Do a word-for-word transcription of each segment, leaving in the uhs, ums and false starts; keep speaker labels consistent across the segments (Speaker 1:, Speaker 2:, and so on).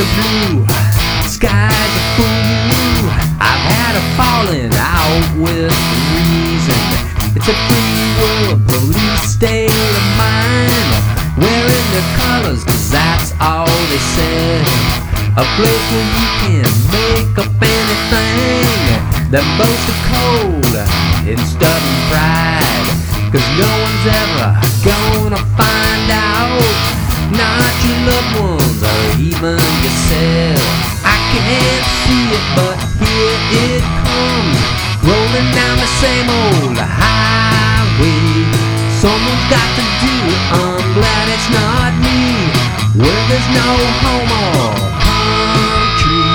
Speaker 1: are blue, skies are full. I've had a falling out with reason. It's a free world, police state of mind, wearing their colors, cause that's all they said. A place where you can make up anything that boasts a cold and stubborn pride, cause no one's ever gonna find out, not your loved ones or even yourself. I can't see it, but here it comes, rolling down the same old highway. Someone's got to do it, I'm glad it's not me, where there's no home or country.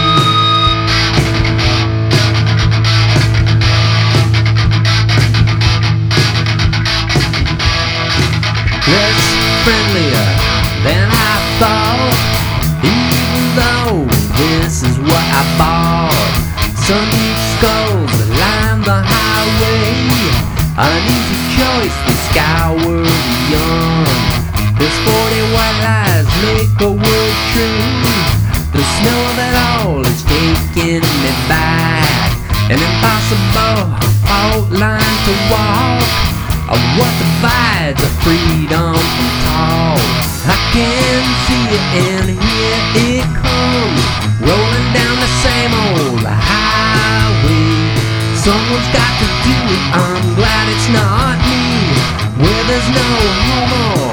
Speaker 1: Less friendlier than I thought, even though this is what I bought. Some deep skulls line the highway, an easy choice for skyward young. There's forty white lies make a word true. The snow of it all is taking me back, an impossible fault line to walk, of what divides a freedom from talk. I can see it and here it comes, rolling down the same old highway. Someone's got to do it, I'm glad it's not me, where there's no home or